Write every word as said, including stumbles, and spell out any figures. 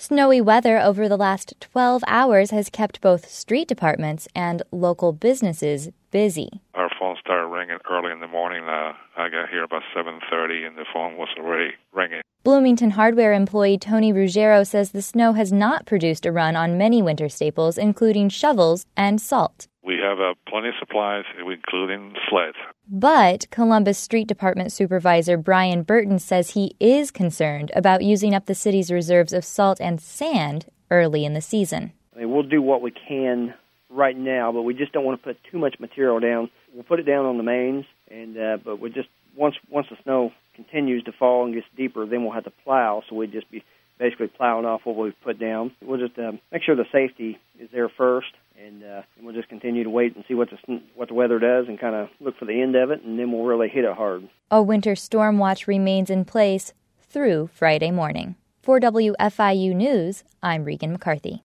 Snowy weather over the last twelve hours has kept both street departments and local businesses busy. Our phone started ringing early in the morning. Uh, I got here about seven thirty, and the phone was already ringing. Bloomington Hardware employee Tony Ruggiero says the snow has not produced a run on many winter staples, including shovels and salt. We have uh, plenty of supplies, including sleds. But Columbus Street Department Supervisor Brian Burton says he is concerned about using up the city's reserves of salt and sand early in the season. I mean, we'll do what we can right now, but we just don't want to put too much material down. We'll put it down on the mains, and uh, but we just once once the snow continues to fall and gets deeper, then we'll have to plow. So we'd just be basically plowing off what we've put down. We'll just um, make sure the safety is there first, and, uh, and we'll just continue to wait and see what the what the weather does, and kind of look for the end of it, and then we'll really hit it hard. A winter storm watch remains in place through Friday morning. For W F I U News, I'm Regan McCarthy.